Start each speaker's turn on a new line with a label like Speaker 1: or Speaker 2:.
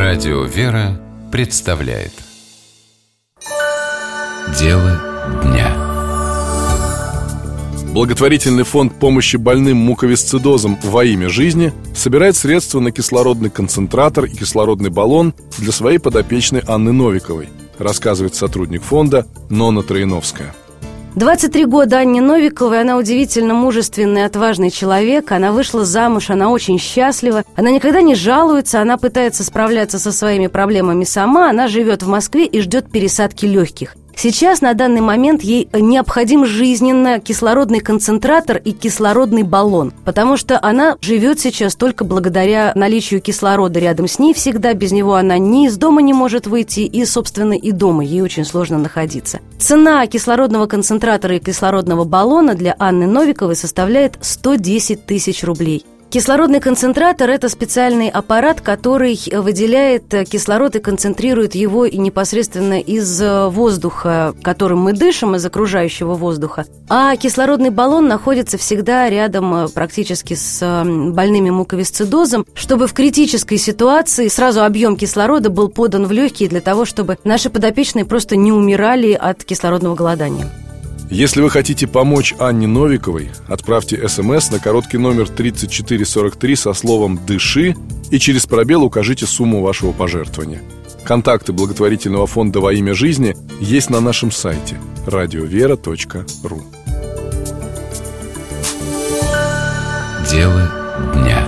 Speaker 1: Радио «Вера» представляет «Дело дня».
Speaker 2: Благотворительный фонд помощи больным муковисцидозом «Во имя жизни» собирает средства на кислородный концентратор и кислородный баллон для своей подопечной Анны Новиковой, рассказывает сотрудник фонда Нонна Троиновская.
Speaker 3: 23 года Анне Новиковой, она удивительно мужественный и отважный человек. Она вышла замуж, она очень счастлива. Она никогда не жалуется, она пытается справляться со своими проблемами сама. Она живет в Москве и ждет пересадки легких. Сейчас, на данный момент, ей необходим жизненно кислородный концентратор и кислородный баллон, потому что она живет сейчас только благодаря наличию кислорода рядом с ней всегда. Без него она ни из дома не может выйти, и, собственно, и дома ей очень сложно находиться. Цена кислородного концентратора и кислородного баллона для Анны Новиковой составляет 110 тысяч рублей. Кислородный концентратор – это специальный аппарат, который выделяет кислород и концентрирует его и непосредственно из воздуха, которым мы дышим, из окружающего воздуха. А кислородный баллон находится всегда рядом практически с больными муковисцидозом, чтобы в критической ситуации сразу объем кислорода был подан в легкие для того, чтобы наши подопечные просто не умирали от кислородного голодания.
Speaker 2: Если вы хотите помочь Анне Новиковой, отправьте СМС на короткий номер 3443 со словом «Дыши» и через пробел укажите сумму вашего пожертвования. Контакты благотворительного фонда «Во имя жизни» есть на нашем сайте radiovera.ru.
Speaker 1: Дело дня.